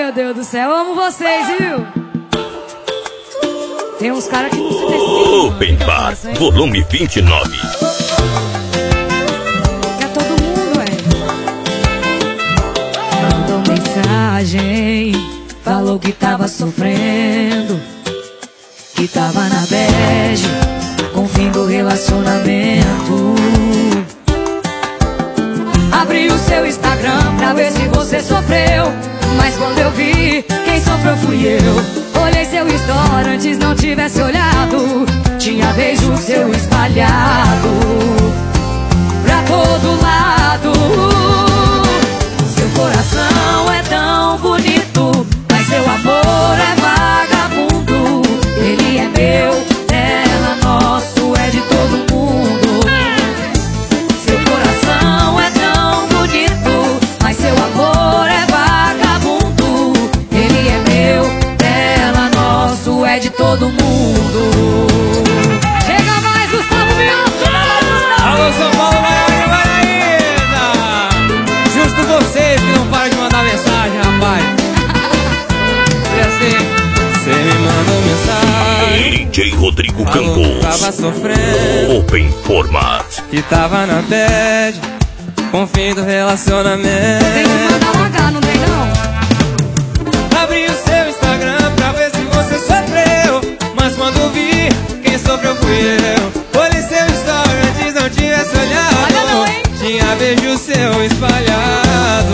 meu Deus do céu, eu amo vocês, viu? Tem uns caras que não se decidem. Open Bar, volume 29. Quer todo mundo, mandou mensagem, falou que tava sofrendo, que tava na bad, com o fim do relacionamento. Abri o seu Instagram pra ver se você sofreu, mas quando eu vi, quem sofreu fui eu. Olhei seu story, antes não tivesse olhado, tinha beijo seu espalhado pra todo lado. Seu coração é tão bonito, mas seu amor é vagabundo. Ele é meu, dela, nosso, é de todo mundo. Seu coração é tão bonito, mas seu amor é vagabundo. Ele é meu, dela, nosso, é de todo mundo. Chega mais, Gustavo Mioto! Alô, São Paulo, Maraína! Justo vocês que não param de mandar mensagem, rapaz. E assim, cê me mandou mensagem, DJ Rodrigo falou que tava Campos. sofrendo, Open Format. que tava na bad, com o fim do relacionamento. Tem que mandar um H, não tem não? Abri o seu Instagram pra ver se você sofreu, mas quando vi, quem sofreu fui eu. Olhei seu story, antes não tivesse olhado, Olha não, hein? tinha beijo seu espalhado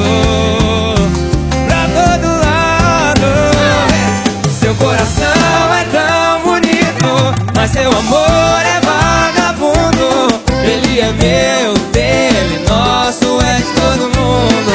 pra todo lado. Seu coração é tão bonito, mas seu amor é vagabundo. Ele é meu, dele, nosso, é de todo mundo.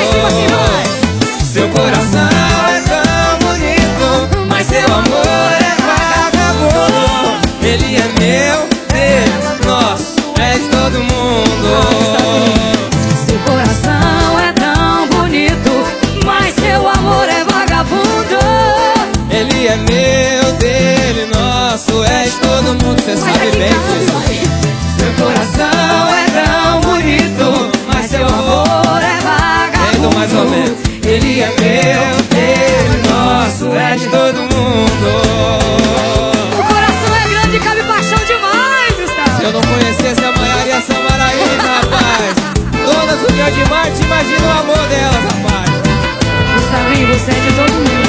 Seu coração é tão bonito, mas seu amor é vagabundo. Ele é meu, dele, nosso, é de todo mundo. Seu coração é tão bonito, mas seu amor é vagabundo. Ele é meu, dele, nosso, é de todo mundo. Cê sabe bem disso. Seu coração é tão bonito, mas seu amor é vagabundo. Mais ou menos. Ele é meu, dele, nosso, é de todo mundo. O coração é grande e cabe paixão demais, Gustavo. Se eu não conhecesse a Maria Samaraína, rapaz, todas o dia de Marte, imagina o amor delas, rapaz. Gustavinho, você é de todo mundo.